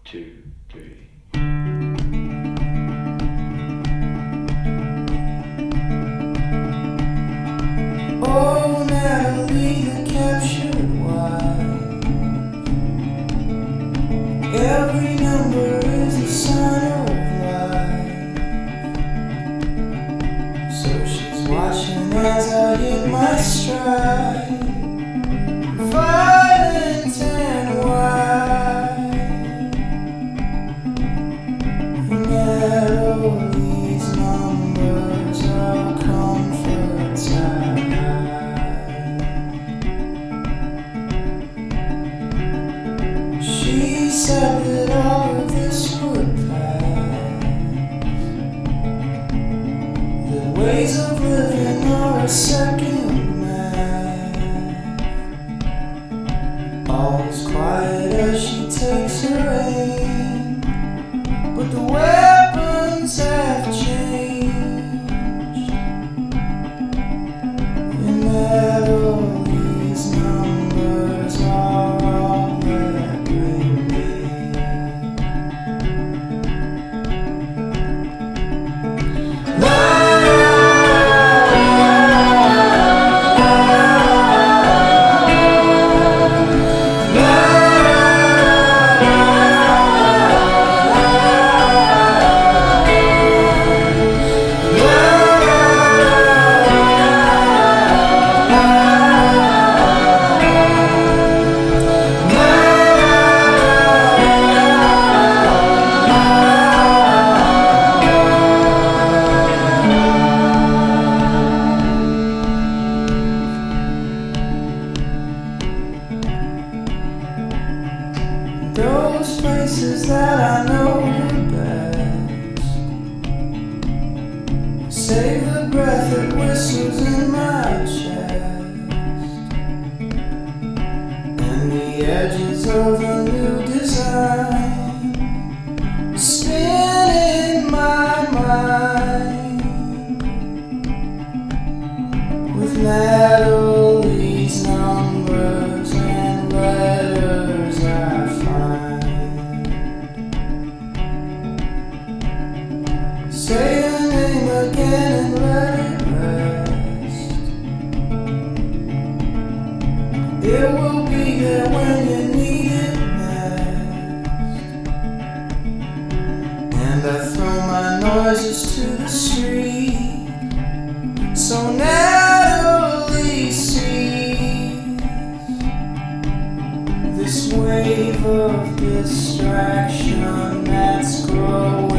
two, three. Oh, Natalie, the captured wife. Every number is a sign of life. So she's watching as I hit my stride. Violent and wide. Natalie's numbers are comfort tide. She said that all of this would pass, that ways of living are a second math. All is quiet as she takes her aim, but the weapons have changed. And Natalie's numbers are all that remain. Those places that I know the best, save the breath that whistles in my chest, and the edges of a new design spin in my mind with Natalie's numbers and letters I find. Say your name again and let it rest. It will be there when you need it next. And I throw my noises to the street, so Natalie sees this wave of distraction that's growing.